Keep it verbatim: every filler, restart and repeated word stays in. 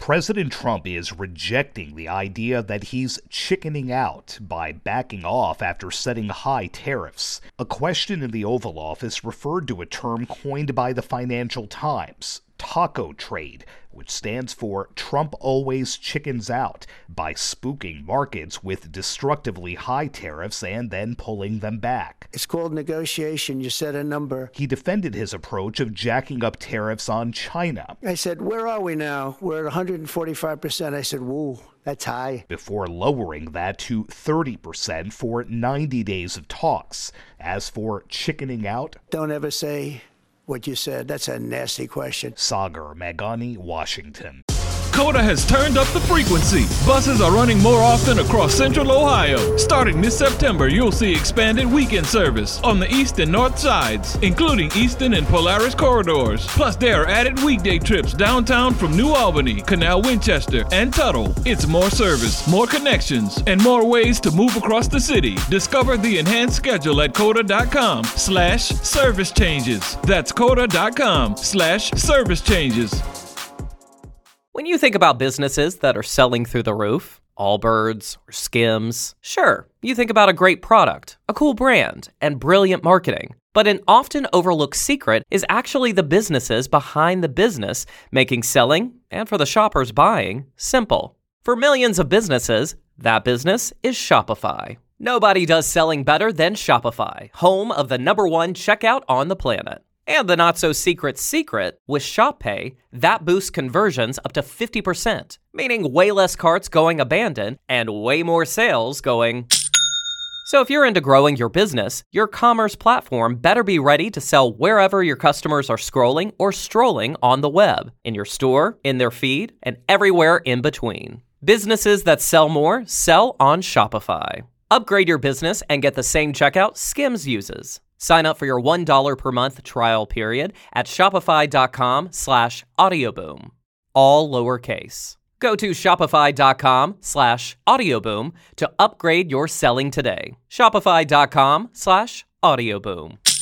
President Trump is rejecting the idea that he's chickening out by backing off after setting high tariffs. A question in the Oval Office referred to a term coined by the Financial Times, taco trade, which stands for Trump always chickens out by spooking markets with destructively high tariffs and then pulling them back. It's called negotiation. You set a number. He defended his approach of jacking up tariffs on China. I said, where are we now? We're at one hundred forty-five percent. I said, whoa, that's high. Before lowering that to thirty percent for ninety days of talks. As for chickening out, don't ever say what you said. That's a nasty question. Sagar Meghani, Washington. Coda has turned up the frequency. Buses are running more often across Central Ohio. Starting this September, you'll see expanded weekend service on the east and north sides, including Easton and Polaris corridors. Plus, there are added weekday trips downtown from New Albany, Canal Winchester, and Tuttle. It's more service, more connections, and more ways to move across the city. Discover the enhanced schedule at coda.com slash service changes. That's coda.com slash service changes. When you think about businesses that are selling through the roof, Allbirds or Skims, sure, you think about a great product, a cool brand, and brilliant marketing. But an often overlooked secret is actually the businesses behind the business, making selling, and for the shoppers buying, simple. For millions of businesses, that business is Shopify. Nobody does selling better than Shopify, home of the number one checkout on the planet. And the not-so-secret secret, with Shop Pay, that boosts conversions up to fifty percent, meaning way less carts going abandoned and way more sales going. So if you're into growing your business, your commerce platform better be ready to sell wherever your customers are scrolling or strolling on the web, in your store, in their feed, and everywhere in between. Businesses that sell more sell on Shopify. Upgrade your business and get the same checkout Skims uses. Sign up for your one dollar per month trial period at shopify.com slash audioboom. All lowercase. Go to shopify.com slash audioboom to upgrade your selling today. Shopify.com slash audioboom.